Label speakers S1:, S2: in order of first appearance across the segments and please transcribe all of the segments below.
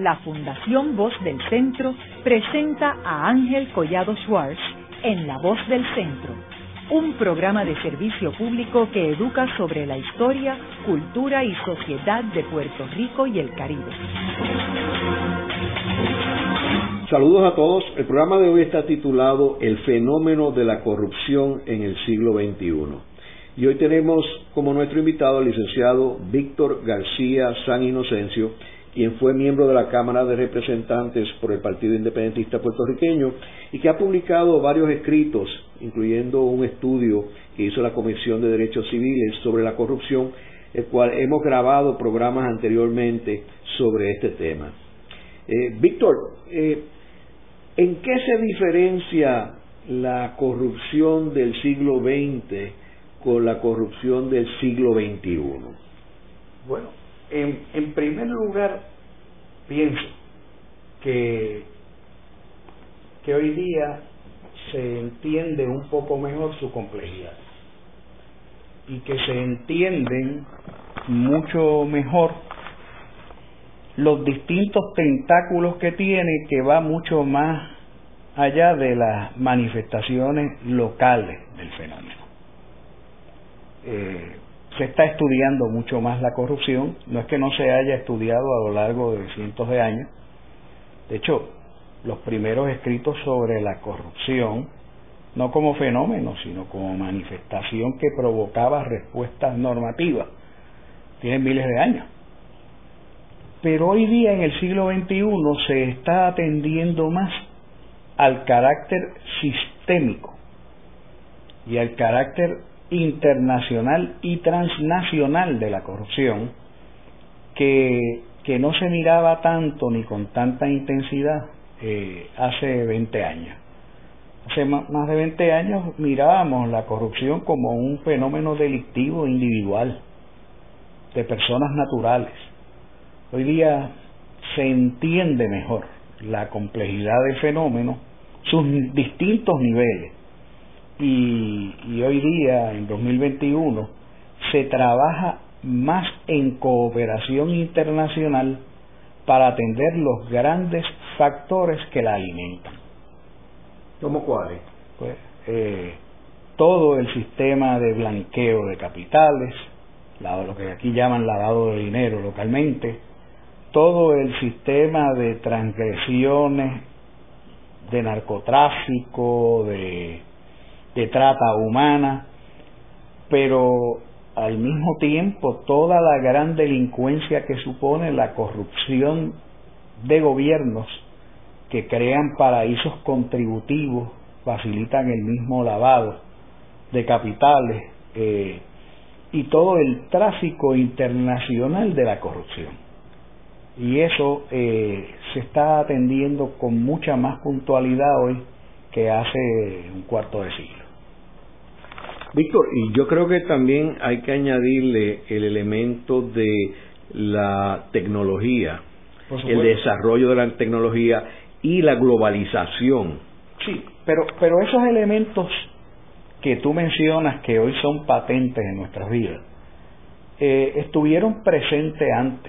S1: la Fundación Voz del Centro presenta a Ángel Collado Schwartz en La Voz del Centro, un programa de servicio público que educa sobre la historia, cultura y sociedad de Puerto Rico y el Caribe.
S2: Saludos a todos. El programa de hoy está titulado El fenómeno de la corrupción en el siglo XXI. Y hoy tenemos como nuestro invitado al licenciado Víctor García San Inocencio, quien fue miembro de la Cámara de Representantes por el Partido Independentista Puertorriqueño y que ha publicado varios escritos, incluyendo un estudio que hizo la Comisión de Derechos Civiles sobre la corrupción, el cual hemos grabado programas anteriormente sobre este tema. Víctor, ¿en qué se diferencia la corrupción del siglo XX con la corrupción del siglo XXI?
S3: Bueno, en primer lugar, pienso que hoy día se entiende un poco mejor su complejidad y que se entienden mucho mejor los distintos tentáculos que tiene, que va mucho más allá de las manifestaciones locales del fenómeno. Se está estudiando mucho más la corrupción, no es que no se haya estudiado a lo largo de cientos de años. De hecho, los primeros escritos sobre la corrupción, no como fenómeno, sino como manifestación que provocaba respuestas normativas, tienen miles de años. Pero hoy día, en el siglo XXI, se está atendiendo más al carácter sistémico y al carácter internacional y transnacional de la corrupción, que no se miraba tanto ni con tanta intensidad hace 20 años. Hace más de 20 años mirábamos la corrupción como un fenómeno delictivo individual de personas naturales. Hoy día se entiende mejor la complejidad del fenómeno, sus distintos niveles. Y hoy día, en 2021, se trabaja más en cooperación internacional para atender los grandes factores que la alimentan.
S2: ¿Cómo cuáles?
S3: Pues, todo el sistema de blanqueo de capitales, lo que aquí llaman lavado de dinero localmente, todo el sistema de transgresiones, de narcotráfico, de trata humana, pero al mismo tiempo toda la gran delincuencia que supone la corrupción de gobiernos que crean paraísos contributivos, facilitan el mismo lavado de capitales, y todo el tráfico internacional de la corrupción. Y eso se está atendiendo con mucha más puntualidad hoy que hace un cuarto de siglo.
S2: Víctor, y yo creo que también hay que añadirle el elemento de la tecnología, el desarrollo de la tecnología y la globalización.
S3: Sí, pero esos elementos que tú mencionas, que hoy son patentes en nuestras vidas, estuvieron presentes antes.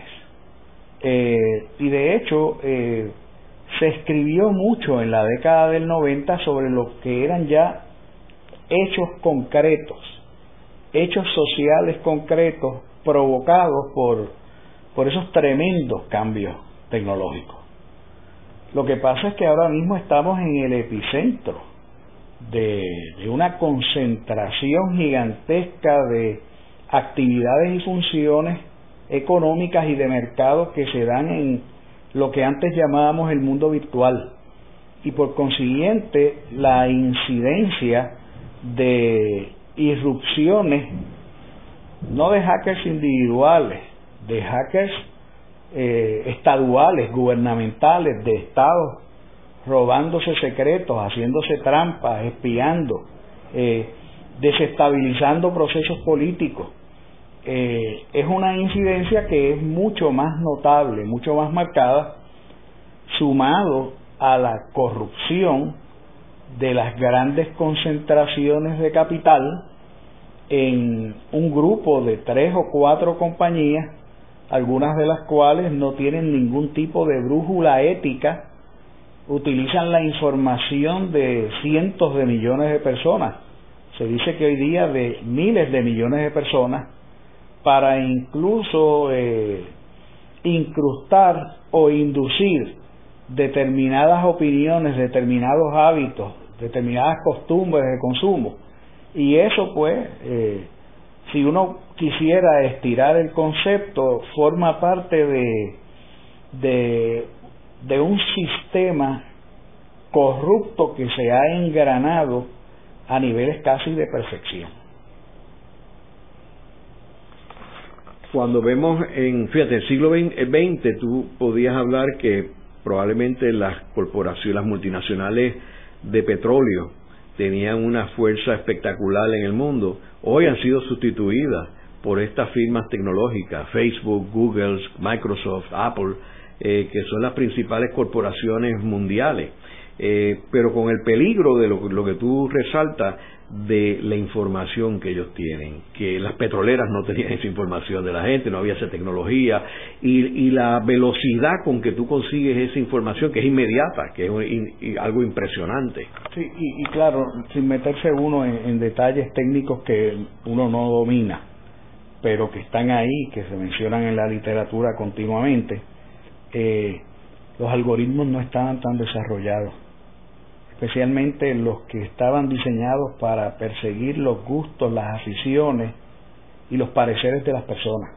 S3: Y de hecho se escribió mucho en la década del 90 sobre lo que eran ya hechos concretos, hechos sociales concretos provocados por esos tremendos cambios tecnológicos. Lo que pasa es que ahora mismo estamos en el epicentro de una concentración gigantesca de actividades y funciones económicas y de mercado que se dan en lo que antes llamábamos el mundo virtual, y por consiguiente la incidencia de irrupciones, no de hackers individuales, de hackers estaduales, gubernamentales, de estados robándose secretos, haciéndose trampas, espiando, desestabilizando procesos políticos. Es una incidencia que es mucho más notable, mucho más marcada, sumado a la corrupción de las grandes concentraciones de capital en un grupo de 3 o 4 compañías algunas de las cuales no tienen ningún tipo de brújula ética, utilizan la información de cientos de millones de personas, se dice que hoy día de miles de millones de personas, para incluso incrustar o inducir determinadas opiniones, determinados hábitos, determinadas costumbres de consumo. Y eso pues, si uno quisiera estirar el concepto, forma parte de un sistema corrupto que se ha engranado a niveles casi de perfección.
S2: Cuando vemos fíjate, el siglo XX, tú podías hablar que probablemente las corporaciones, las multinacionales de petróleo tenían una fuerza espectacular en el mundo. Hoy han sido sustituidas por estas firmas tecnológicas, Facebook, Google, Microsoft, Apple, que son las principales corporaciones mundiales. Pero con el peligro de lo que tú resaltas de la información que ellos tienen, que las petroleras no tenían esa información de la gente, no había esa tecnología, y la velocidad con que tú consigues esa información, que es inmediata, que es algo impresionante.
S3: Sí, y claro, sin meterse uno en detalles técnicos que uno no domina, pero que están ahí, que se mencionan en la literatura continuamente, los algoritmos no estaban tan desarrollados, especialmente los que estaban diseñados para perseguir los gustos, las aficiones y los pareceres de las personas.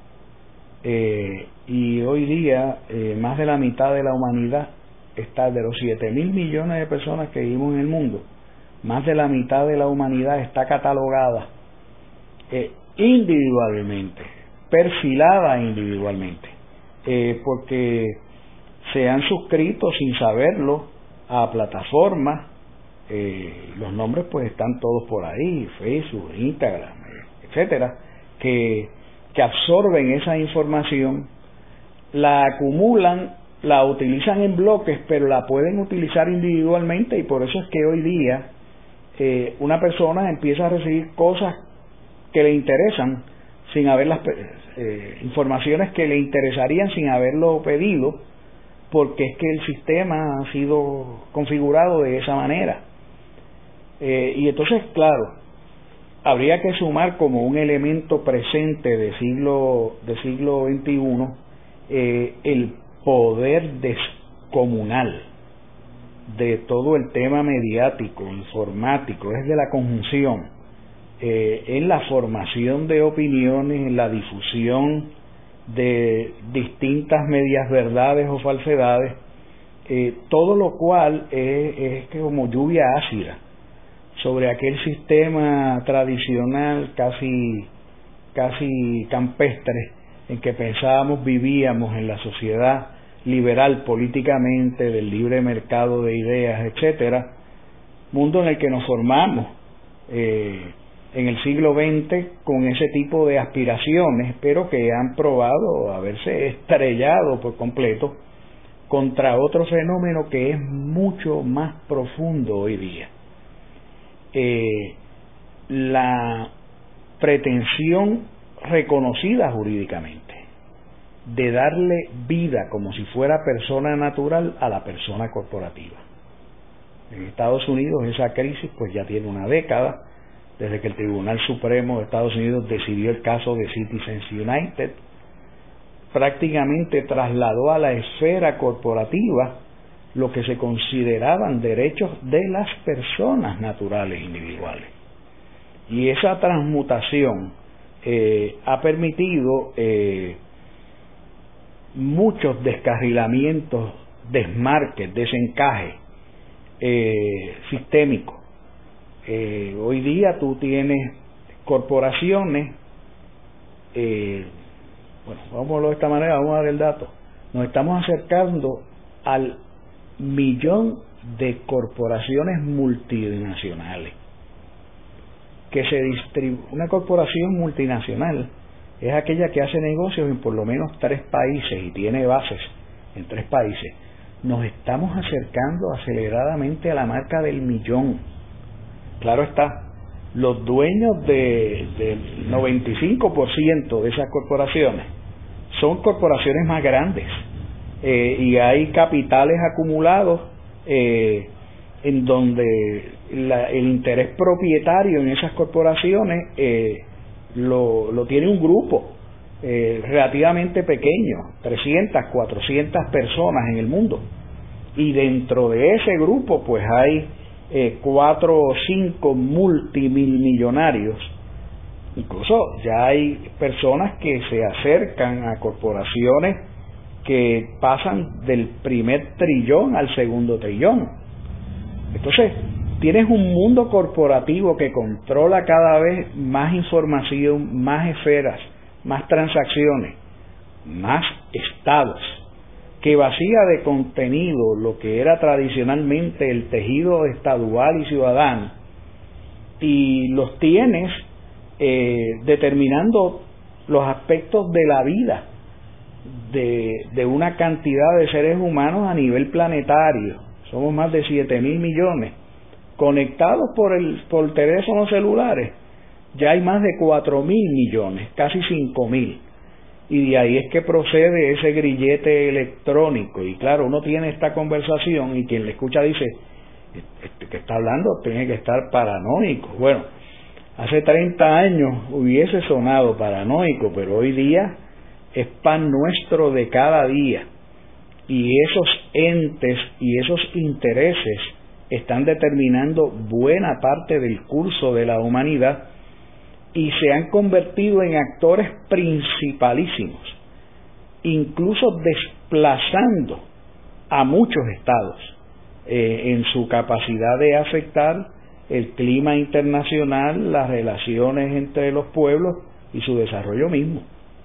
S3: Y hoy día más de la mitad de la humanidad está, de los 7.000 millones de personas que vivimos en el mundo, más de la mitad de la humanidad está catalogada individualmente, perfilada individualmente, porque se han suscrito sin saberlo a plataformas, los nombres pues están todos por ahí, Facebook, Instagram, etcétera, que absorben esa información, la acumulan, la utilizan en bloques, pero la pueden utilizar individualmente, y por eso es que hoy día una persona empieza a recibir cosas que le interesan sin haberlas, informaciones que le interesarían sin haberlo pedido, porque es que el sistema ha sido configurado de esa manera. Y entonces, claro, habría que sumar como un elemento presente del siglo XXI el poder descomunal de todo el tema mediático, informático, es de la conjunción en la formación de opiniones, en la difusión de distintas medias verdades o falsedades, todo lo cual es como lluvia ácida sobre aquel sistema tradicional casi campestre en que pensábamos vivíamos en la sociedad liberal políticamente, del libre mercado de ideas, etcétera, mundo en el que nos formamos en el siglo XX con ese tipo de aspiraciones, pero que han probado haberse estrellado por completo contra otro fenómeno que es mucho más profundo hoy día. La pretensión reconocida jurídicamente de darle vida como si fuera persona natural a la persona corporativa. En Estados Unidos esa crisis pues ya tiene una década, desde que el Tribunal Supremo de Estados Unidos decidió el caso de Citizens United, prácticamente trasladó a la esfera corporativa lo que se consideraban derechos de las personas naturales individuales. Y esa transmutación ha permitido muchos descarrilamientos, desmarques, desencajes sistémicos. Hoy día tú tienes corporaciones, bueno, vámonos de esta manera, vamos a dar el dato, nos estamos acercando al 1.000.000 de corporaciones multinacionales que se una corporación multinacional es aquella que hace negocios en por lo menos 3 países y tiene bases en 3 países. Nos estamos acercando aceleradamente a la marca del 1.000.000. Claro está, los dueños del 95% de esas corporaciones son corporaciones más grandes, y hay capitales acumulados en donde el interés propietario en esas corporaciones lo tiene un grupo relativamente pequeño, 300, 400 personas en el mundo, y dentro de ese grupo pues hay 4 o 5 multimillonarios. Incluso ya hay personas que se acercan a corporaciones que pasan del primer trillón al segundo trillón. Entonces, tienes un mundo corporativo que controla cada vez más información, más esferas, más transacciones, más estados, que vacía de contenido lo que era tradicionalmente el tejido estadual y ciudadano, y los tienes determinando los aspectos de la vida de una cantidad de seres humanos a nivel planetario. Somos más de 7.000 millones conectados por teléfonos celulares. Ya hay más de 4.000 millones, casi 5.000, y de ahí es que procede ese grillete electrónico. Y claro, uno tiene esta conversación y quien le escucha dice, que está hablando tiene que estar paranoico. Bueno, hace 30 años hubiese sonado paranoico, pero hoy día es pan nuestro de cada día, y esos entes y esos intereses están determinando buena parte del curso de la humanidad y se han convertido en actores principalísimos, incluso desplazando a muchos estados en su capacidad de afectar el clima internacional, las relaciones entre los pueblos y su desarrollo mismo.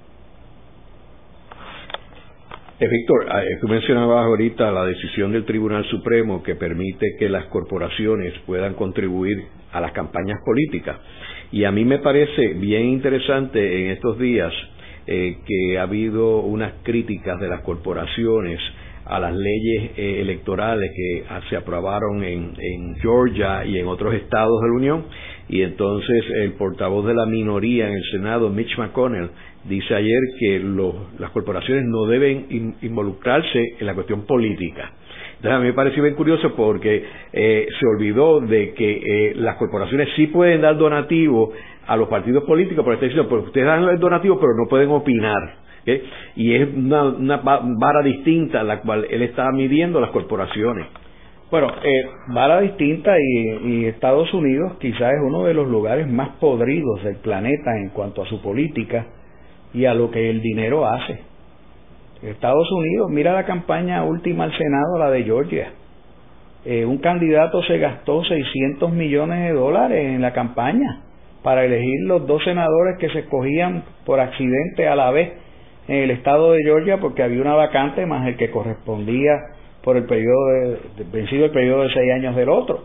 S2: Víctor, tú mencionabas ahorita la decisión del Tribunal Supremo que permite que las corporaciones puedan contribuir a las campañas políticas, y a mí me parece bien interesante en estos días que ha habido unas críticas de las corporaciones a las leyes electorales que se aprobaron en Georgia y en otros estados de la Unión, y entonces el portavoz de la minoría en el Senado, Mitch McConnell, dice ayer que las corporaciones no deben involucrarse en la cuestión política. Entonces a mí me pareció bien curioso porque se olvidó de que las corporaciones sí pueden dar donativos a los partidos políticos, pero está diciendo, pues ustedes dan el donativo pero no pueden opinar. ¿Okay? Y es una vara distinta a la cual él está midiendo las corporaciones.
S3: Bueno, vara distinta, y Estados Unidos quizás es uno de los lugares más podridos del planeta en cuanto a su política y a lo que el dinero hace. Estados Unidos, mira la campaña última al Senado, la de Georgia. Un candidato se gastó $600 millones en la campaña para elegir los 2 senadores que se escogían por accidente a la vez en el estado de Georgia, porque había una vacante más el que correspondía por el periodo vencido el periodo de 6 años del otro.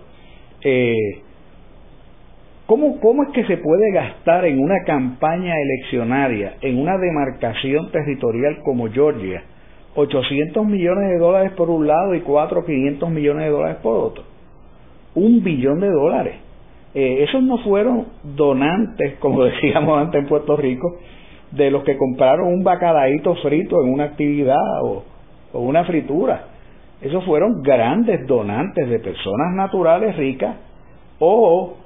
S3: ¿Cómo es que se puede gastar en una campaña eleccionaria, en una demarcación territorial como Georgia, $800 millones por un lado y 500 millones de dólares por otro? $1 billón. Esos no fueron donantes, como decíamos antes en Puerto Rico, de los que compraron un bacalaíto frito en una actividad o una fritura. Esos fueron grandes donantes de personas naturales ricas o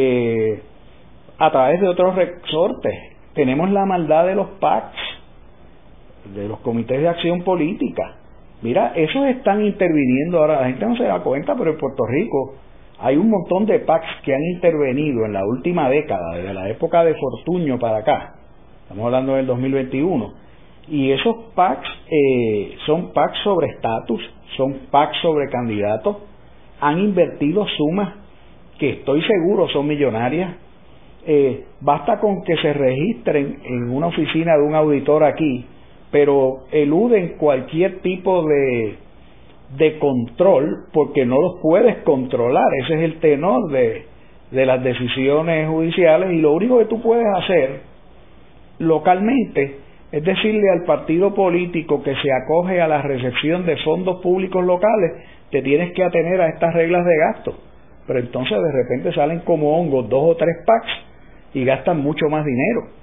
S3: a través de otros resortes. Tenemos la maldad de los PACs, de los comités de acción política. Mira, esos están interviniendo ahora. La gente no se da cuenta, pero en Puerto Rico hay un montón de PACs que han intervenido en la última década, desde la época de Fortuño para acá. Estamos hablando del 2021. Y esos PACs son PACs sobre estatus, son PACs sobre candidatos. Han invertido sumas que estoy seguro son millonarias. Basta con que se registren en una oficina de un auditor aquí, pero eluden cualquier tipo de control, porque no los puedes controlar. Ese es el tenor de las decisiones judiciales, y lo único que tú puedes hacer localmente es decirle al partido político que se acoge a la recepción de fondos públicos locales, te tienes que atener a estas reglas de gasto. Pero entonces de repente salen como hongos 2 o 3 PACs y gastan mucho más dinero.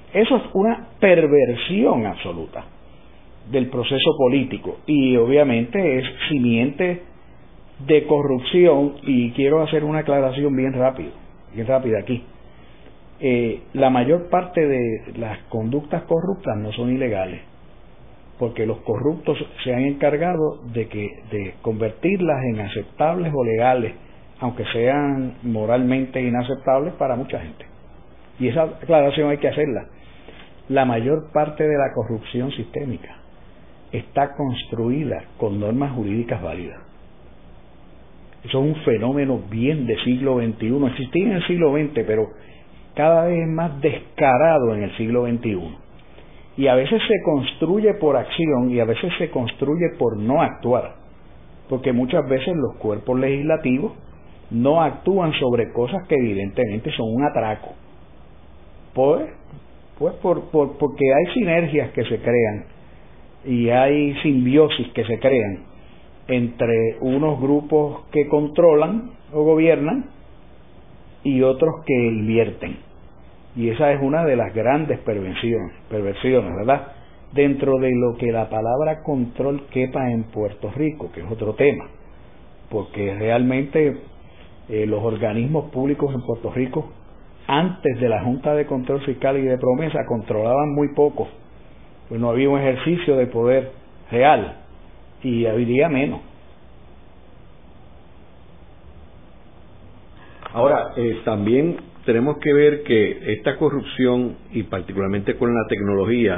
S3: Eso es una perversión absoluta del proceso político y obviamente es simiente de corrupción. Y quiero hacer una aclaración bien rápida aquí. La mayor parte de las conductas corruptas no son ilegales, porque los corruptos se han encargado de convertirlas en aceptables o legales, aunque sean moralmente inaceptables para mucha gente. Y esa aclaración hay que hacerla. La mayor parte de la corrupción sistémica está construida con normas jurídicas válidas. Eso es un fenómeno bien de siglo XXI. Existía en el siglo XX, pero cada vez más descarado en el siglo XXI. Y a veces se construye por acción y a veces se construye por no actuar, porque muchas veces los cuerpos legislativos no actúan sobre cosas que evidentemente son un atraco, porque hay sinergias que se crean y hay simbiosis que se crean entre unos grupos que controlan o gobiernan y otros que invierten. Y esa es una de las grandes perversiones, ¿verdad? Dentro de lo que la palabra control quepa en Puerto Rico, que es otro tema, porque realmente los organismos públicos en Puerto Rico, antes de la Junta de Control Fiscal y de Promesa, controlaban muy poco, pues no había un ejercicio de poder real y habría menos.
S2: Ahora, también tenemos que ver que esta corrupción, y particularmente con la tecnología,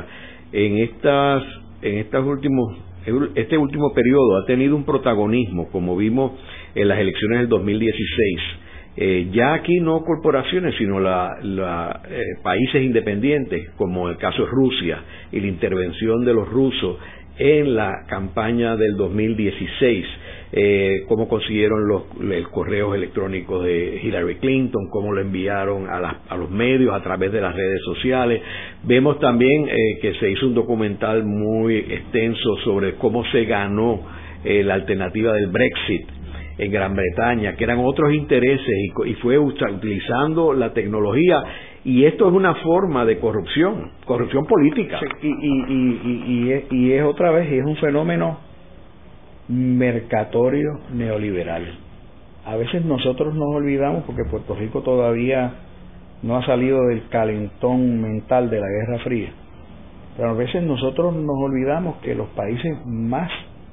S2: este último periodo ha tenido un protagonismo, como vimos en las elecciones del 2016. Ya aquí no corporaciones, sino países independientes, como el caso de Rusia y la intervención de los rusos en la campaña del 2016, cómo consiguieron los correos electrónicos de Hillary Clinton, cómo lo enviaron a los medios a través de las redes sociales. Vemos también que se hizo un documental muy extenso sobre cómo se ganó la alternativa del Brexit en Gran Bretaña, que eran otros intereses, y fue utilizando la tecnología. Y esto es una forma de corrupción política.
S3: Sí, y es otra vez, es un fenómeno mercatorio neoliberal. A veces nosotros nos olvidamos, porque Puerto Rico todavía no ha salido del calentón mental de la Guerra Fría, pero a veces nosotros nos olvidamos que los países más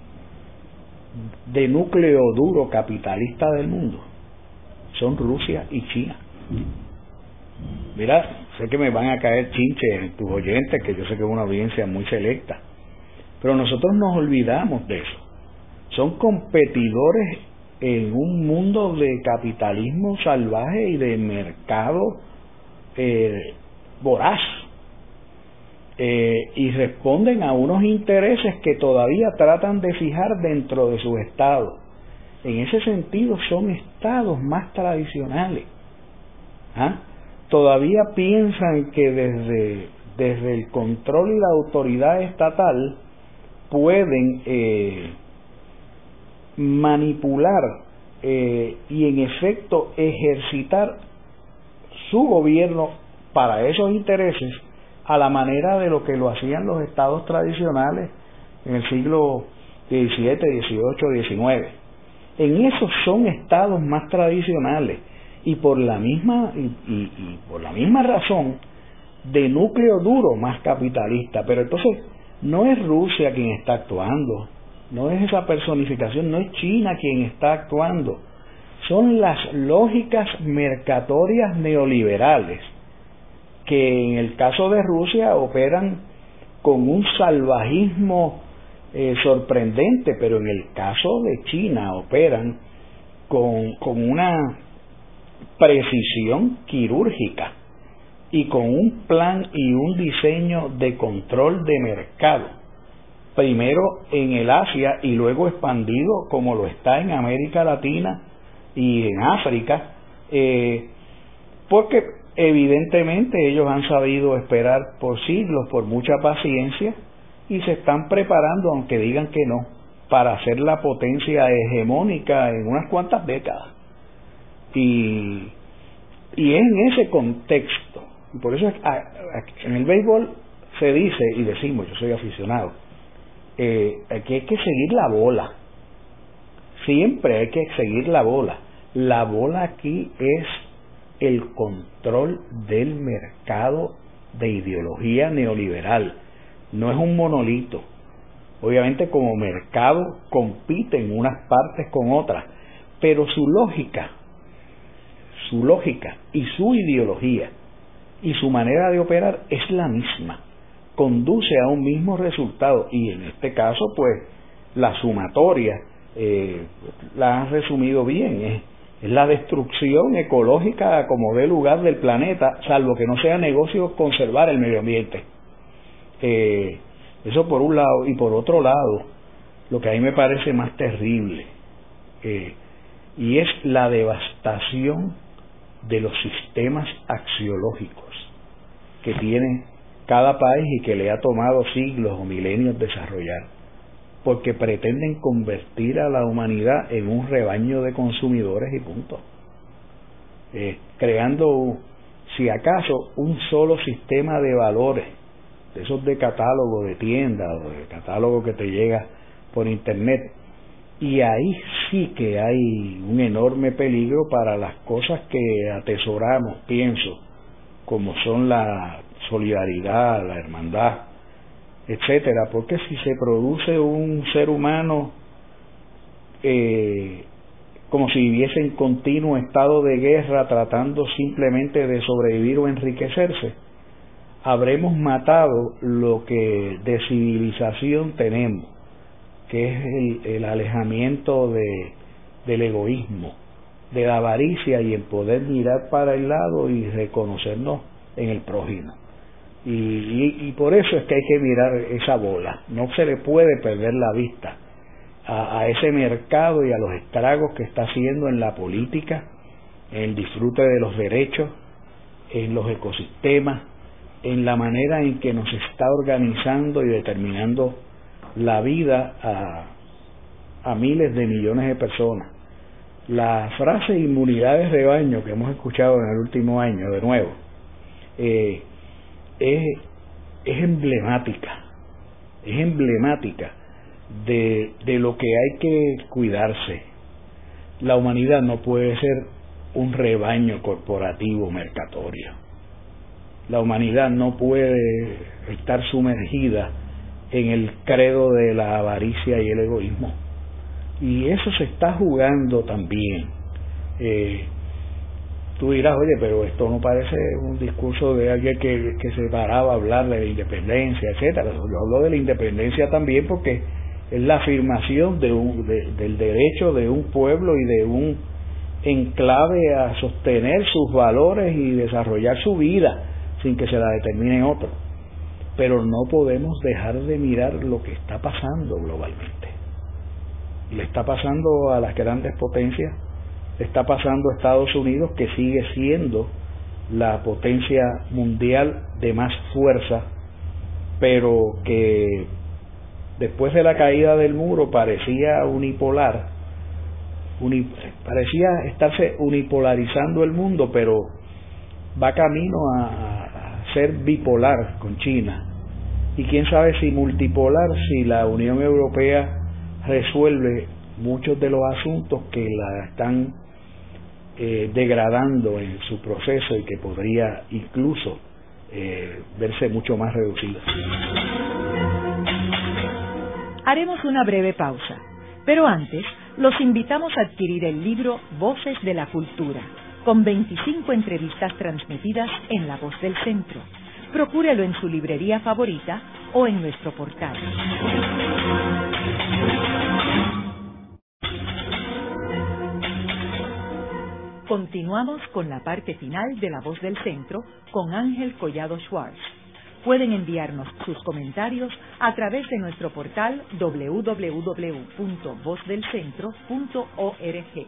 S3: de núcleo duro capitalista del mundo son Rusia y China. Mira, sé que me van a caer chinches en tus oyentes, que yo sé que es una audiencia muy selecta, pero nosotros nos olvidamos de eso. Son competidores en un mundo de capitalismo salvaje y de mercado voraz, y responden a unos intereses que todavía tratan de fijar dentro de sus estados. En ese sentido son estados más tradicionales. Todavía piensan que desde el control y la autoridad estatal pueden manipular y en efecto ejercitar su gobierno para esos intereses, a la manera de lo que lo hacían los estados tradicionales en el siglo XVII, XVIII, XIX. En esos son estados más tradicionales y por la misma razón de núcleo duro más capitalista. Pero entonces no es Rusia quien está actuando, no es esa personificación, no es China quien está actuando, son las lógicas mercatorias neoliberales, que en el caso de Rusia operan con un salvajismo sorprendente, pero en el caso de China operan con una precisión quirúrgica y con un plan y un diseño de control de mercado, primero en el Asia y luego expandido como lo está en América Latina y en África, porque evidentemente ellos han sabido esperar por siglos, por mucha paciencia, y se están preparando, aunque digan que no, para ser la potencia hegemónica en unas cuantas décadas. Y es en ese contexto Y por eso en el béisbol se dice, y decimos, yo soy aficionado, que hay que seguir la bola. Siempre hay que seguir la bola. La bola aquí es el control del mercado de ideología neoliberal. No es un monolito. Obviamente como mercado compiten unas partes con otras, pero su lógica y su ideología y su manera de operar es la misma, conduce a un mismo resultado, y en este caso pues la sumatoria la han resumido bien, es la destrucción ecológica como dé lugar del planeta, salvo que no sea negocio conservar el medio ambiente. Eso por un lado, y por otro lado, lo que a mí me parece más terrible, y es la devastación de los sistemas axiológicos que tiene cada país y que le ha tomado siglos o milenios desarrollar, porque pretenden convertir a la humanidad en un rebaño de consumidores y punto, creando, si acaso, un solo sistema de valores, de esos de catálogo de tienda o de catálogo que te llega por internet. Y ahí sí que hay un enorme peligro para las cosas que atesoramos, pienso, como son la solidaridad, la hermandad, etcétera, porque si se produce un ser humano como si viviese en continuo estado de guerra, tratando simplemente de sobrevivir o enriquecerse, habremos matado lo que de civilización tenemos, que es el alejamiento del egoísmo, de la avaricia, y el poder mirar para el lado y reconocernos en el prójimo. Y por eso es que hay que mirar esa bola. No se le puede perder la vista a ese mercado y a los estragos que está haciendo en la política, en el disfrute de los derechos, en los ecosistemas, en la manera en que nos está organizando y determinando la vida a miles de millones de personas. La frase inmunidad de rebaño que hemos escuchado en el último año, de nuevo, es emblemática de lo que hay que cuidarse. La humanidad no puede ser un rebaño corporativo mercatorio. La humanidad no puede estar sumergida en el credo de la avaricia y el egoísmo, y eso se está jugando también. Tú dirás, oye, pero esto no parece un discurso de alguien que se paraba a hablar de la independencia, etcétera. Yo hablo de la independencia también porque es la afirmación del derecho de un pueblo y de un enclave a sostener sus valores y desarrollar su vida sin que se la determine otro. Pero no podemos dejar de mirar lo que está pasando globalmente. Le está pasando a las grandes potencias, le está pasando a Estados Unidos, que sigue siendo la potencia mundial de más fuerza, pero que después de la caída del muro parecía unipolar, parecía estarse unipolarizando el mundo, pero va camino a ser bipolar con China, y quién sabe si multipolar, si la Unión Europea resuelve muchos de los asuntos que la están degradando en su proceso y que podría incluso verse mucho más reducida.
S1: Haremos una breve pausa, pero antes los invitamos a adquirir el libro Voces de la Cultura, con 25 entrevistas transmitidas en La Voz del Centro. Procúrelo en su librería favorita o en nuestro portal. Continuamos con la parte final de La Voz del Centro con Ángel Collado Schwartz. Pueden enviarnos sus comentarios a través de nuestro portal www.vozdelcentro.org.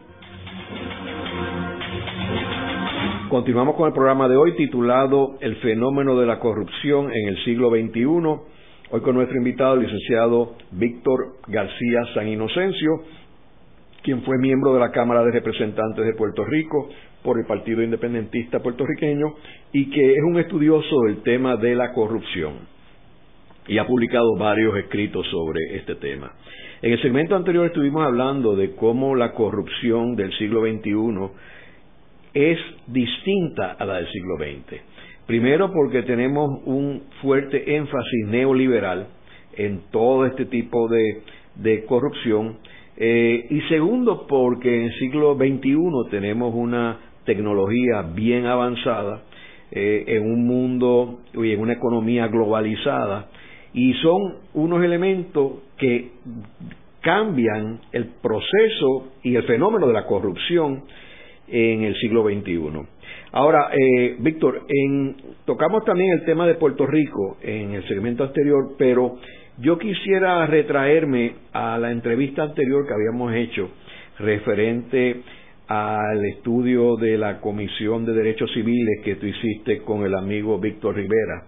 S2: Continuamos con el programa de hoy titulado El fenómeno de la corrupción en el siglo XXI. Hoy con nuestro invitado, el licenciado Víctor García San Inocencio, quien fue miembro de la Cámara de Representantes de Puerto Rico por el Partido Independentista Puertorriqueño y que es un estudioso del tema de la corrupción y ha publicado varios escritos sobre este tema. En el segmento anterior estuvimos hablando de cómo la corrupción del siglo XXI es distinta a la del siglo XX. Primero porque tenemos un fuerte énfasis neoliberal en todo este tipo de corrupción, y segundo porque en el siglo XXI tenemos una tecnología bien avanzada, en un mundo y en una economía globalizada, y son unos elementos que cambian el proceso y el fenómeno de la corrupción en el siglo XXI. Ahora, Víctor, tocamos también el tema de Puerto Rico en el segmento anterior, pero yo quisiera retraerme a la entrevista anterior que habíamos hecho referente al estudio de la Comisión de Derechos Civiles que tú hiciste con el amigo Víctor Rivera,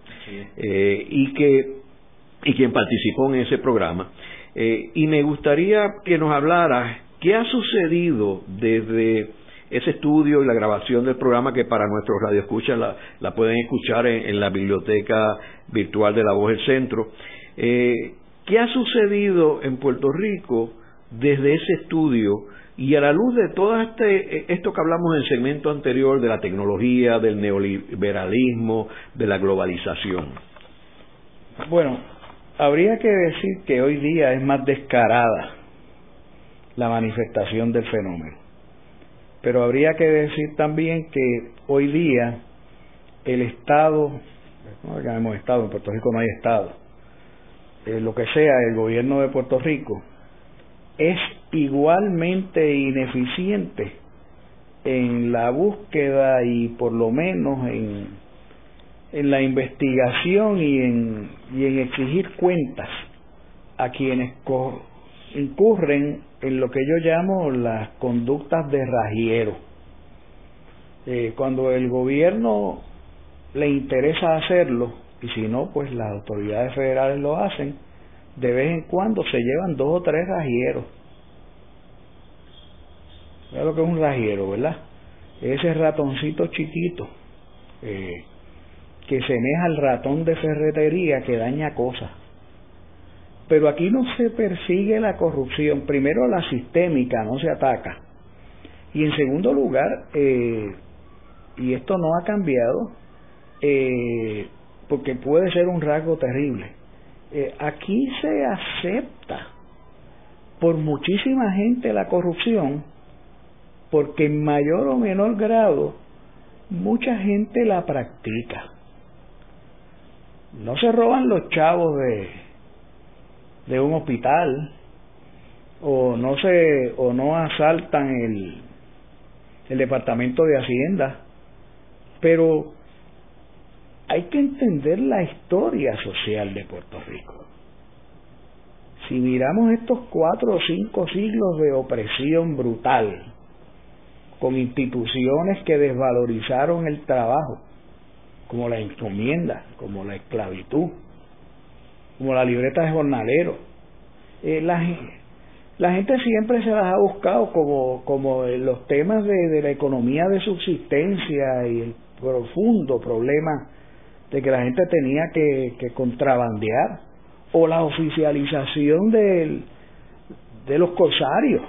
S2: y quien participó en ese programa. Y me gustaría que nos hablaras qué ha sucedido desde ese estudio y la grabación del programa, que para nuestros radioescuchas la pueden escuchar en la biblioteca virtual de La Voz del Centro. ¿Qué ha sucedido en Puerto Rico desde ese estudio y a la luz de todo esto que hablamos en el segmento anterior de la tecnología, del neoliberalismo, de la globalización?
S3: Bueno, habría que decir que hoy día es más descarada la manifestación del fenómeno, pero habría que decir también que hoy día el Estado, no llamemos Estado, en Puerto Rico no hay Estado, lo que sea, el gobierno de Puerto Rico es igualmente ineficiente en la búsqueda y por lo menos en la investigación y en exigir cuentas a quienes incurren en lo que yo llamo las conductas de rajiero. Cuando el gobierno le interesa hacerlo, y si no, pues las autoridades federales lo hacen, de vez en cuando se llevan 2 o 3 rajieros. ¿Sabes lo que es un rajiero, verdad? Ese ratoncito chiquito que semeja al ratón de ferretería que daña cosas. Pero aquí no se persigue la corrupción. Primero, la sistémica no se ataca. Y en segundo lugar, y esto no ha cambiado, porque puede ser un rasgo terrible, aquí se acepta por muchísima gente la corrupción, porque en mayor o menor grado mucha gente la practica. No se roban los chavos de un hospital, o no asaltan el Departamento de Hacienda, pero hay que entender la historia social de Puerto Rico. Si miramos estos 4 o 5 siglos de opresión brutal, con instituciones que desvalorizaron el trabajo, como la encomienda, como la esclavitud, como la libreta de jornalero, la gente siempre se las ha buscado como los temas de la economía de subsistencia y el profundo problema de que la gente tenía que contrabandear, o la oficialización de los corsarios.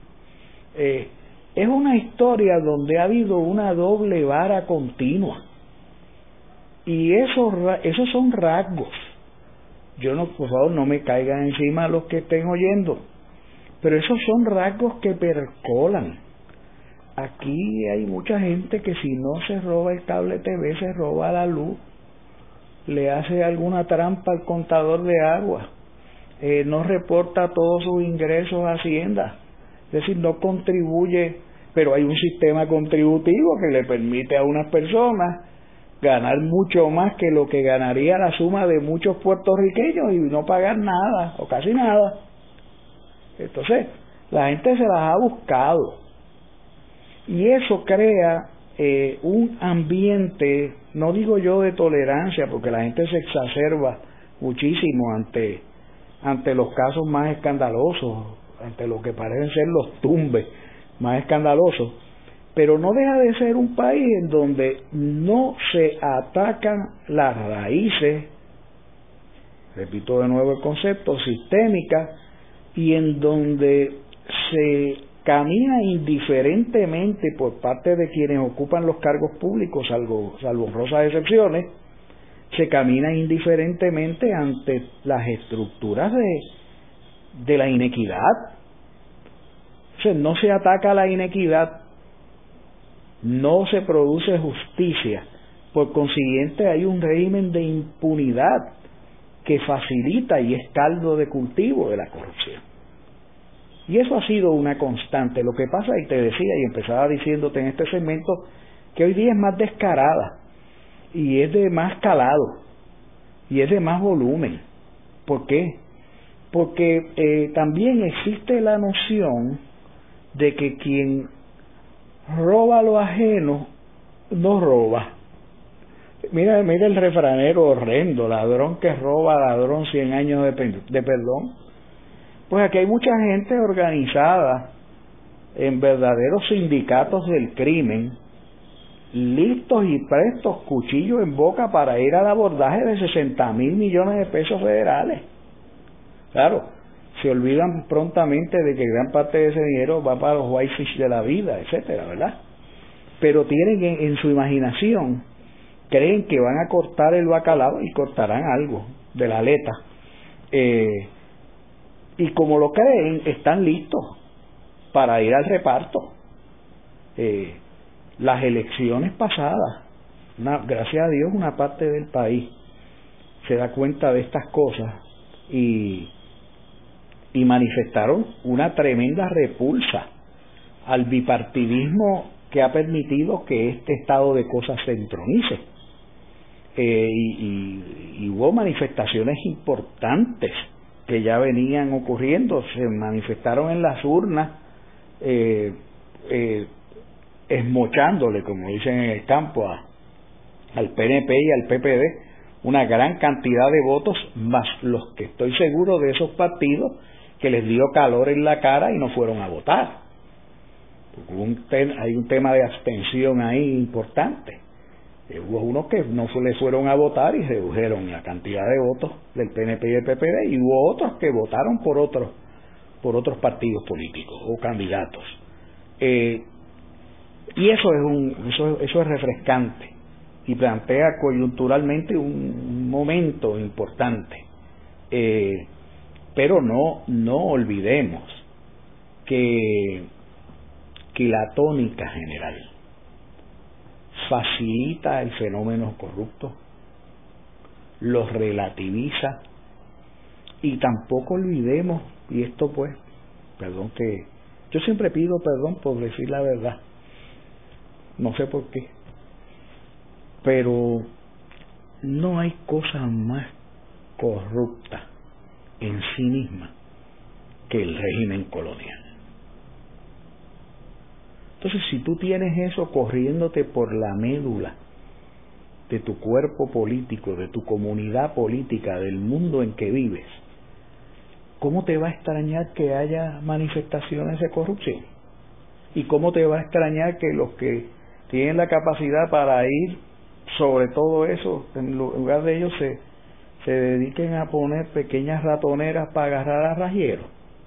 S3: Es una historia donde ha habido una doble vara continua, y esos son rasgos. Por favor, no me caigan encima los que estén oyendo, pero esos son rasgos que percolan. Aquí hay mucha gente que si no se roba el cable TV, se roba la luz, le hace alguna trampa al contador de agua, no reporta todos sus ingresos a Hacienda, es decir, no contribuye, pero hay un sistema contributivo que le permite a unas personas ganar mucho más que lo que ganaría la suma de muchos puertorriqueños y no pagar nada o casi nada. Entonces la gente se las ha buscado, y eso crea un ambiente, no digo yo de tolerancia, porque la gente se exacerba muchísimo ante los casos más escandalosos, ante lo que parecen ser los tumbes más escandalosos, pero no deja de ser un país en donde no se atacan las raíces, repito de nuevo el concepto, sistémica, y en donde se camina indiferentemente por parte de quienes ocupan los cargos públicos, salvo honrosas excepciones, se camina indiferentemente ante las estructuras de la inequidad. O sea, no se ataca la inequidad, no se produce justicia, por consiguiente hay un régimen de impunidad que facilita y es caldo de cultivo de la corrupción. Y eso ha sido una constante. Lo que pasa, y te decía y empezaba diciéndote en este segmento, que hoy día es más descarada y es de más calado y es de más volumen. ¿Por qué? Porque también existe la noción de que quien roba lo ajeno no roba. Mira el refranero horrendo: ladrón que roba, ladrón 100 años de perdón. Pues aquí hay mucha gente organizada en verdaderos sindicatos del crimen, listos y prestos, cuchillo en boca, para ir al abordaje de 60,000 millones de pesos federales. Claro, se olvidan prontamente de que gran parte de ese dinero va para los whitefish de la vida, etcétera, ¿verdad? Pero tienen en su imaginación, creen que van a cortar el bacalao y cortarán algo de la aleta. Y como lo creen, están listos para ir al reparto. Las elecciones pasadas, gracias a Dios, una parte del país se da cuenta de estas cosas y manifestaron una tremenda repulsa al bipartidismo que ha permitido que este estado de cosas se entronice. Y hubo manifestaciones importantes que ya venían ocurriendo, se manifestaron en las urnas, esmochándole, como dicen en el campo, al PNP y al PPD una gran cantidad de votos, más los que estoy seguro de esos partidos que les dio calor en la cara y no fueron a votar. Hay un tema de abstención ahí importante. Hubo unos que no le fueron a votar y redujeron la cantidad de votos del PNP y del PPD, y hubo otros que votaron por otros partidos políticos o candidatos. Y eso es refrescante y plantea coyunturalmente un momento importante. Pero no olvidemos que la tónica general facilita el fenómeno corrupto, los relativiza, y tampoco olvidemos, y esto pues, perdón, que yo siempre pido perdón por decir la verdad, no sé por qué, pero no hay cosa más corrupta en sí misma que el régimen colonial. Entonces, si tú tienes eso corriéndote por la médula de tu cuerpo político, de tu comunidad política, del mundo en que vives, ¿cómo te va a extrañar que haya manifestaciones de corrupción? ¿Y cómo te va a extrañar que los que tienen la capacidad para ir sobre todo eso, en lugar de ellos se dediquen a poner pequeñas ratoneras para agarrar a rayeros?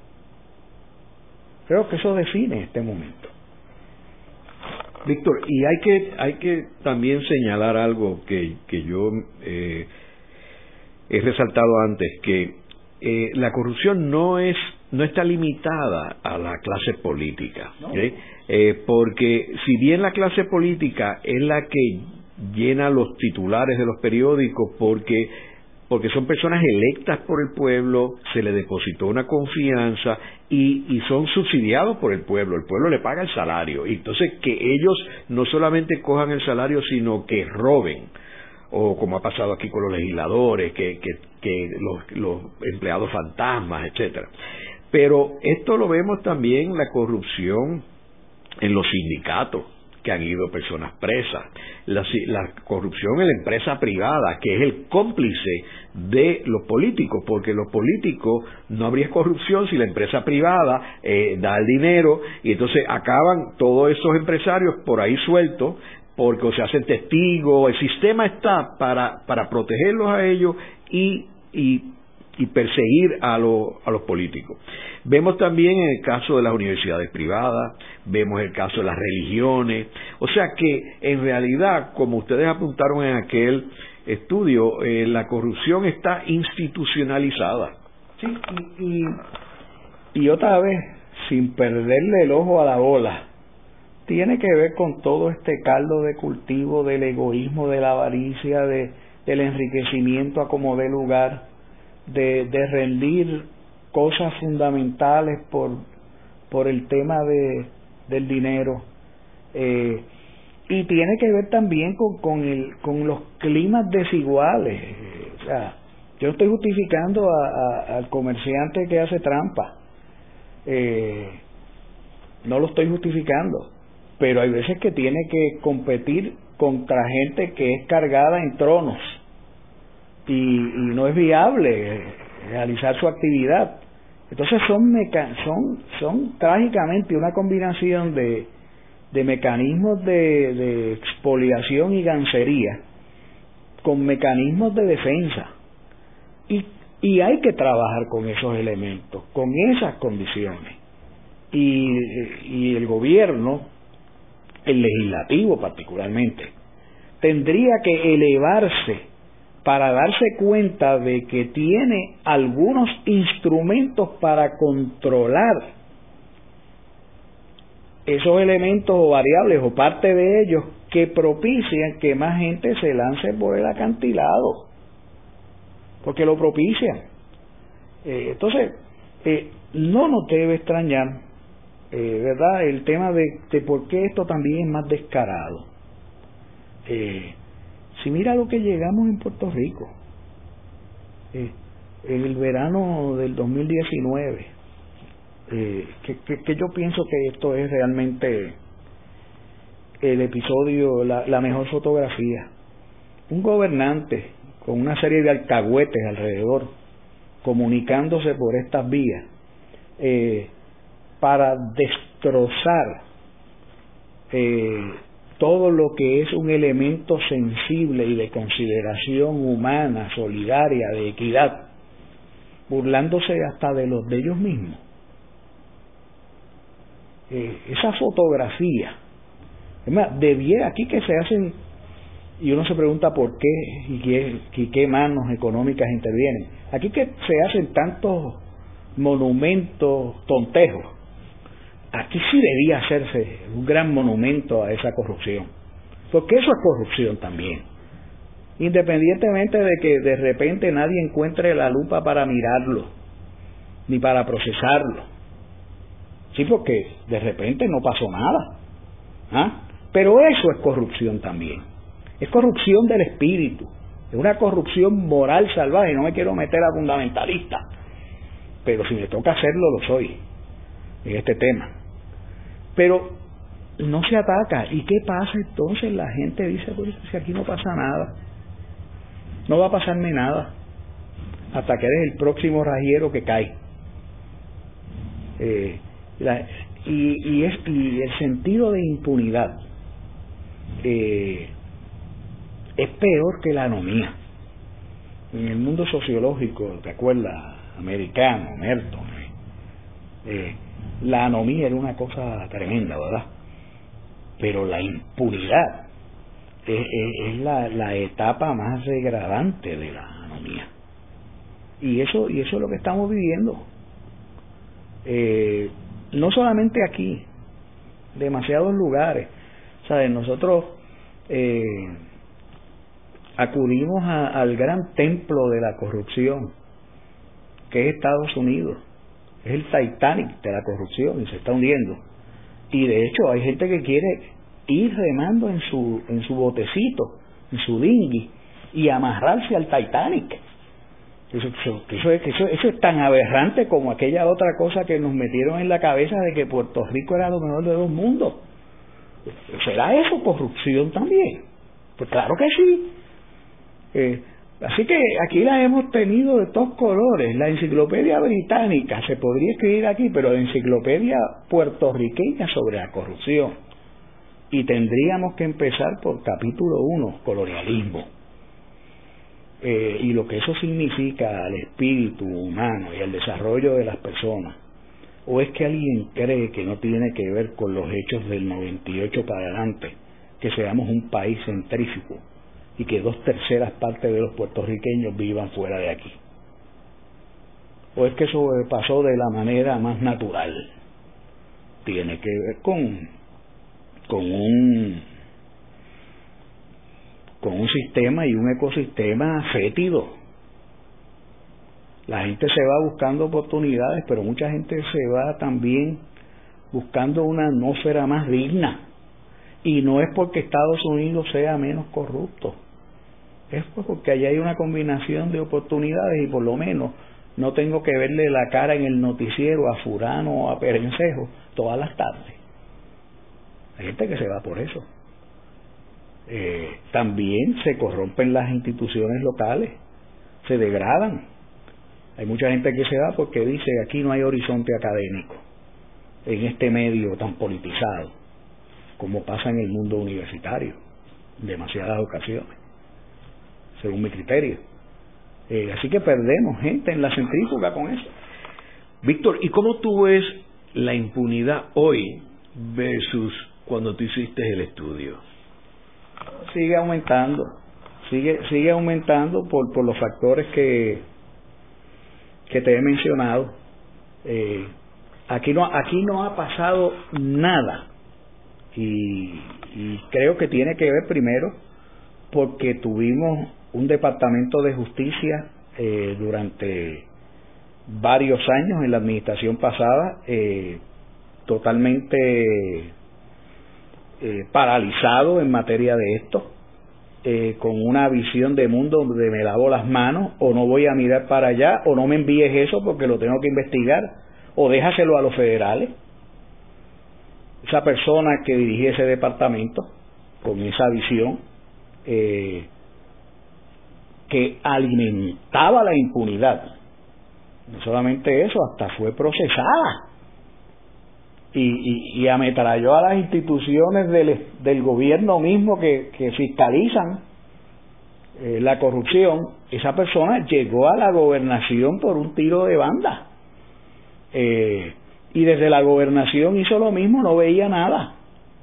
S3: Creo que eso define este momento.
S2: Víctor, y hay que también señalar algo que yo he resaltado antes, que la corrupción no está limitada a la clase política,
S3: no.
S2: Porque si bien la clase política es la que llena los titulares de los periódicos porque son personas electas por el pueblo, se le depositó una confianza y son subsidiados por el pueblo le paga el salario, y entonces que ellos no solamente cojan el salario, sino que roben, o como ha pasado aquí con los legisladores, que los empleados fantasmas, etcétera. Pero esto lo vemos también, la corrupción en los sindicatos. que han ido personas presas. La corrupción en la empresa privada, que es el cómplice de los políticos, porque los políticos no habría corrupción si la empresa privada da el dinero, y entonces acaban todos esos empresarios por ahí sueltos, porque o se hacen testigos. El sistema está para protegerlos a ellos y perseguir a los políticos. Vemos también en el caso de las universidades privadas, vemos el caso de las religiones, o sea que en realidad, como ustedes apuntaron en aquel estudio, la corrupción está institucionalizada.
S3: Sí, y otra vez, sin perderle el ojo a la bola, tiene que ver con todo este caldo de cultivo del egoísmo, de la avaricia, del enriquecimiento a como dé lugar, de rendir cosas fundamentales por el tema del dinero, y tiene que ver también con los climas desiguales. O sea, yo no estoy justificando al comerciante que hace trampa, no lo estoy justificando, pero hay veces que tiene que competir contra gente que es cargada en tronos y no es viable realizar su actividad. Entonces son trágicamente una combinación de mecanismos de expoliación y gancería con mecanismos de defensa, y hay que trabajar con esos elementos, con esas condiciones, y el gobierno, el legislativo particularmente, tendría que elevarse para darse cuenta de que tiene algunos instrumentos para controlar esos elementos o variables o parte de ellos que propician que más gente se lance por el acantilado, porque lo propician. Entonces, no nos debe extrañar, ¿verdad?, el tema de por qué esto también es más descarado. Si mira lo que llegamos en Puerto Rico, en el verano del 2019, que yo pienso que esto es realmente el episodio, la mejor fotografía. Un gobernante con una serie de alcahuetes alrededor, comunicándose por estas vías, para destrozar todo lo que es un elemento sensible y de consideración humana, solidaria, de equidad, burlándose hasta de los de ellos mismos. Esa fotografía, es más, debiera aquí que se hacen, y uno se pregunta por qué y qué manos económicas intervienen. Aquí que se hacen tantos monumentos tontejos, aquí sí debía hacerse un gran monumento a esa corrupción, porque eso es corrupción también, independientemente de que de repente nadie encuentre la lupa para mirarlo ni para procesarlo. Sí, porque de repente no pasó nada, pero eso es corrupción también, es corrupción del espíritu, es una corrupción moral salvaje. No me quiero meter a fundamentalista, pero si me toca hacerlo, lo soy en este tema. Pero no se ataca. ¿Y qué pasa entonces? La gente dice, pues si aquí no pasa nada, no va a pasarme nada, hasta que eres el próximo rajero que cae. Y el sentido de impunidad es peor que la anomía. En el mundo sociológico, ¿te acuerdas? Americano, Merton, la anomía era una cosa tremenda, ¿verdad? Pero la impunidad es la etapa más degradante de la anomía, y eso es lo que estamos viviendo, no solamente aquí, demasiados lugares. ¿Sabes? Nosotros acudimos al gran templo de la corrupción, que es Estados Unidos. Es el Titanic de la corrupción y se está hundiendo. Y de hecho hay gente que quiere ir remando en su botecito, en su dinghy, y amarrarse al Titanic. Eso es tan aberrante como aquella otra cosa que nos metieron en la cabeza de que Puerto Rico era lo mejor de dos mundos. ¿Será eso corrupción también? Pues claro que sí. Así que aquí la hemos tenido de todos colores. La enciclopedia británica se podría escribir aquí, pero la enciclopedia puertorriqueña sobre la corrupción. Y tendríamos que empezar por capítulo 1, colonialismo. Y lo que eso significa al espíritu humano y al desarrollo de las personas. ¿O es que alguien cree que no tiene que ver con los hechos del 98 para adelante, que seamos un país centrífugo y que 2/3 partes de los puertorriqueños vivan fuera de aquí? ¿O es que eso pasó de la manera más natural? Tiene que ver con un sistema y un ecosistema fétido. La gente se va buscando oportunidades, pero mucha gente se va también buscando una atmósfera más digna. Y no es porque Estados Unidos sea menos corrupto, es porque allá hay una combinación de oportunidades y por lo menos no tengo que verle la cara en el noticiero a Furano o a Perencejo todas las tardes. Hay gente que se va por eso. También se corrompen las instituciones locales, se degradan. Hay mucha gente que se va porque dice que aquí no hay horizonte académico en este medio tan politizado como pasa en el mundo universitario en demasiadas ocasiones, según mi criterio. Así que perdemos gente en la centrífuga con eso.
S2: Víctor, ¿y cómo tú ves la impunidad hoy versus cuando tú hiciste el estudio?
S3: Sigue aumentando, sigue aumentando por los factores que te he mencionado. Aquí no ha pasado nada y creo que tiene que ver primero porque tuvimos un departamento de justicia durante varios años en la administración pasada totalmente paralizado en materia de esto, con una visión de mundo donde me lavo las manos, o no voy a mirar para allá, o no me envíes eso porque lo tengo que investigar, o déjaselo a los federales. Esa persona que dirigía ese departamento con esa visión que alimentaba la impunidad, no solamente eso, hasta fue procesada y ametralló a las instituciones del gobierno mismo que fiscalizan la corrupción. Esa persona llegó a la gobernación por un tiro de banda y desde la gobernación hizo lo mismo, no veía nada.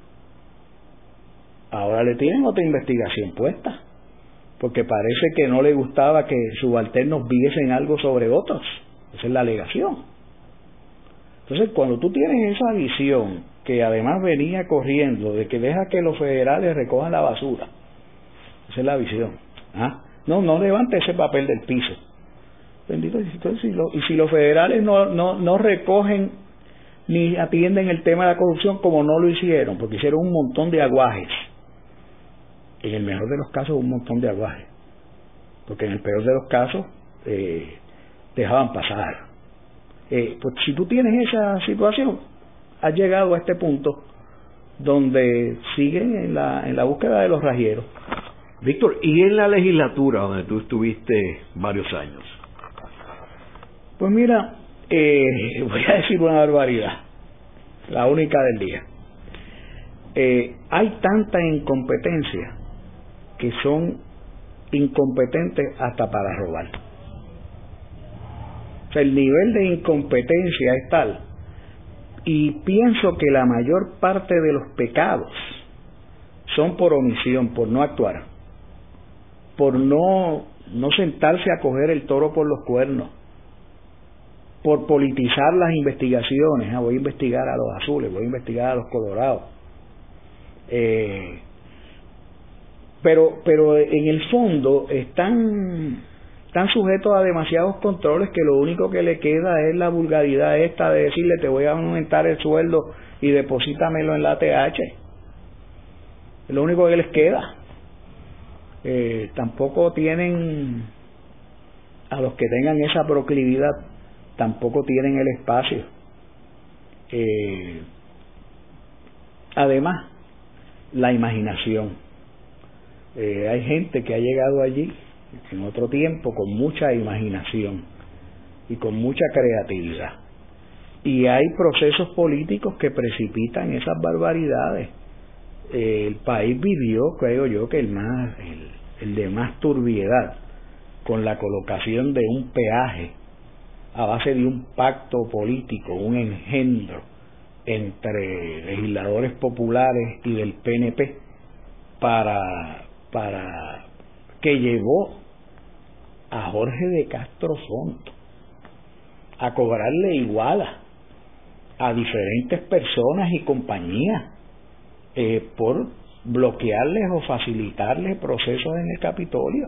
S3: Ahora le tienen otra investigación puesta porque parece que no le gustaba que subalternos viesen algo sobre otros. Esa es la alegación. Entonces, cuando tú tienes esa visión, que además venía corriendo, de que deja que los federales recojan la basura, esa es la visión. No levante ese papel del piso. Bendito, entonces, si los federales no recogen ni atienden el tema de la corrupción como no lo hicieron, porque hicieron un montón de aguajes. En el mejor de los casos, un montón de aguajes. Porque en el peor de los casos, dejaban pasar. Pues si tú tienes esa situación, has llegado a este punto donde siguen en la búsqueda de los rajieros.
S2: Víctor, ¿y en la legislatura donde tú estuviste varios años?
S3: Pues mira, voy a decir una barbaridad, la única del día. Hay tanta incompetencia que son incompetentes hasta para robar. O sea, el nivel de incompetencia es tal, y pienso que la mayor parte de los pecados son por omisión, por no actuar, por no sentarse a coger el toro por los cuernos, por politizar las investigaciones. Voy a investigar a los azules, voy a investigar a los colorados. Pero en el fondo están sujetos a demasiados controles que lo único que le queda es la vulgaridad esta de decirle te voy a aumentar el sueldo y deposítamelo en la ATH. Es lo único que les queda. Tampoco tienen, a los que tengan esa proclividad, tampoco tienen el espacio. Además, la imaginación. Hay gente que ha llegado allí en otro tiempo con mucha imaginación y con mucha creatividad. Y hay procesos políticos que precipitan esas barbaridades. El país vivió, creo yo, que el de más turbiedad, con la colocación de un peaje a base de un pacto político, un engendro entre legisladores populares y del PNP para que llevó a Jorge de Castro Fonto a cobrarle iguala a diferentes personas y compañías por bloquearles o facilitarles procesos en el Capitolio.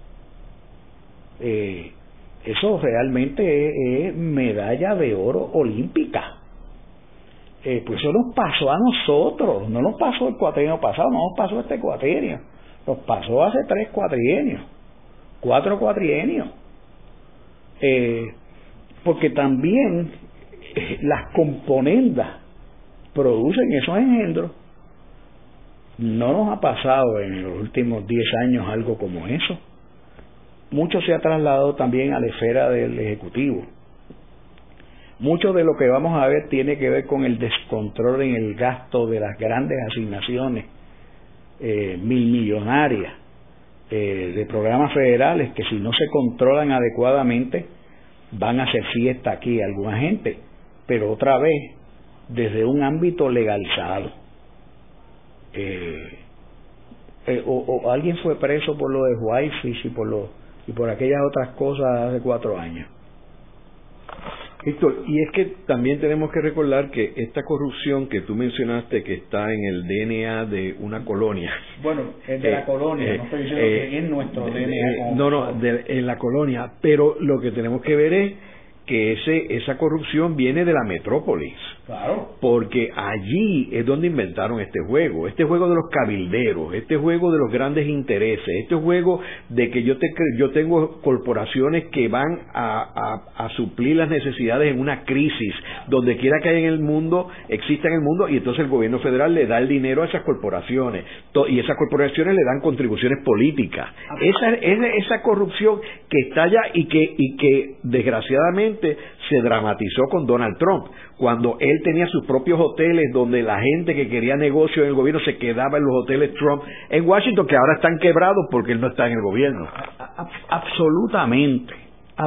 S3: Eso realmente es medalla de oro olímpica. Pues eso nos pasó a nosotros, no nos pasó el cuatrienio pasado, no nos pasó este cuatrienio, nos pasó hace 3 cuatrienios, 4 cuatrienios. Porque también las componendas producen esos engendros. No nos ha pasado en los últimos 10 años algo como eso. Mucho se ha trasladado también a la esfera del Ejecutivo. Mucho de lo que vamos a ver tiene que ver con el descontrol en el gasto de las grandes asignaciones milmillonarias de programas federales que, si no se controlan adecuadamente, van a hacer fiesta aquí a alguna gente, pero otra vez desde un ámbito legalizado. O alguien fue preso por lo de Whitefish y por aquellas otras cosas hace 4 años.
S2: Víctor, y es que también tenemos que recordar que esta corrupción que tú mencionaste, que está en el DNA de una colonia.
S3: Bueno, es de la colonia, no estoy diciendo que es nuestro DNA.
S2: En la colonia, pero lo que tenemos que ver es que esa corrupción viene de la metrópolis.
S3: Claro.
S2: Porque allí es donde inventaron este juego de los cabilderos, este juego de los grandes intereses, este juego de que yo tengo corporaciones que van a suplir las necesidades en una crisis, donde quiera que haya en el mundo, exista en el mundo, y entonces el gobierno federal le da el dinero a esas corporaciones, y esas corporaciones le dan contribuciones políticas. Esa corrupción que está allá y que desgraciadamente se dramatizó con Donald Trump, cuando él tenía sus propios hoteles donde la gente que quería negocio en el gobierno se quedaba en los hoteles Trump en Washington, que ahora están quebrados porque él no está en el gobierno.
S3: Absolutamente,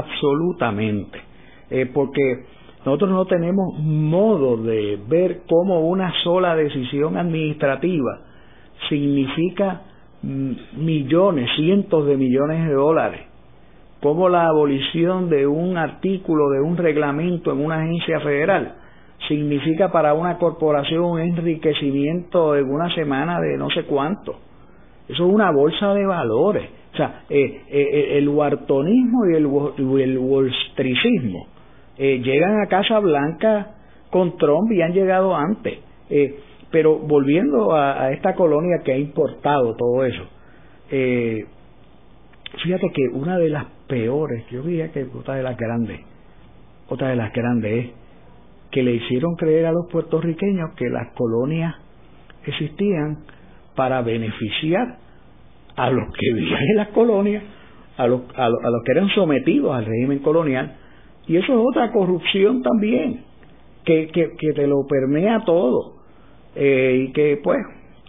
S3: porque nosotros no tenemos modo de ver cómo una sola decisión administrativa significa millones, cientos de millones de dólares. Como la abolición de un artículo, de un reglamento en una agencia federal, significa para una corporación un enriquecimiento en una semana de no sé cuánto. Eso es una bolsa de valores. O sea, el whartonismo y el wallstreetismo llegan a Casa Blanca con Trump y han llegado antes. Pero volviendo a esta colonia que ha importado todo eso, fíjate que una de las peores, yo diría que otra de las grandes es que le hicieron creer a los puertorriqueños que las colonias existían para beneficiar a los que vivían en las colonias, a los que eran sometidos al régimen colonial, y eso es otra corrupción también, que te lo permea todo, y que pues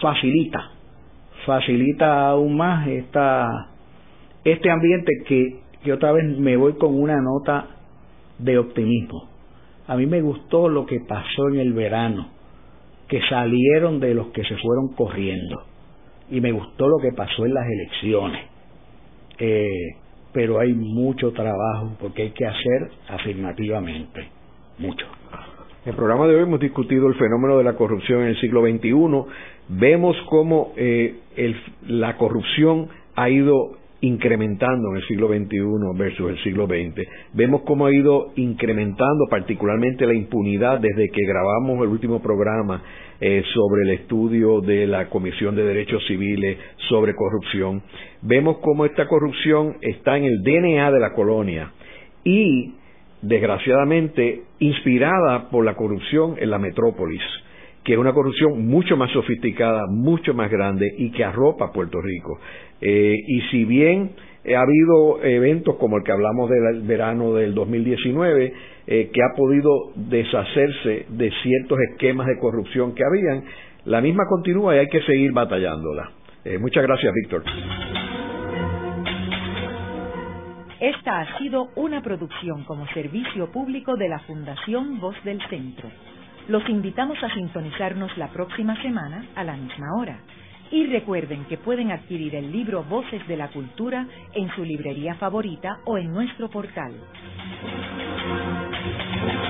S3: facilita aún más este ambiente que otra vez me voy con una nota de optimismo. A mí me gustó lo que pasó en el verano, que salieron de los que se fueron corriendo, y me gustó lo que pasó en las elecciones, pero hay mucho trabajo porque hay que hacer afirmativamente mucho.
S2: En el programa de hoy hemos discutido el fenómeno de la corrupción en el siglo XXI. Vemos cómo la corrupción ha ido incrementando en el siglo XXI versus el siglo XX. Vemos cómo ha ido incrementando particularmente la impunidad desde que grabamos el último programa sobre el estudio de la Comisión de Derechos Civiles sobre corrupción. Vemos cómo esta corrupción está en el DNA de la colonia y, desgraciadamente, inspirada por la corrupción en la metrópolis, que es una corrupción mucho más sofisticada, mucho más grande y que arropa a Puerto Rico. Y si bien ha habido eventos como el que hablamos del verano del 2019, que ha podido deshacerse de ciertos esquemas de corrupción que habían, la misma continúa y hay que seguir batallándola. Muchas gracias, Víctor.
S1: Esta ha sido una producción como servicio público de la Fundación Voz del Centro. Los invitamos a sintonizarnos la próxima semana a la misma hora. Y recuerden que pueden adquirir el libro Voces de la Cultura en su librería favorita o en nuestro portal.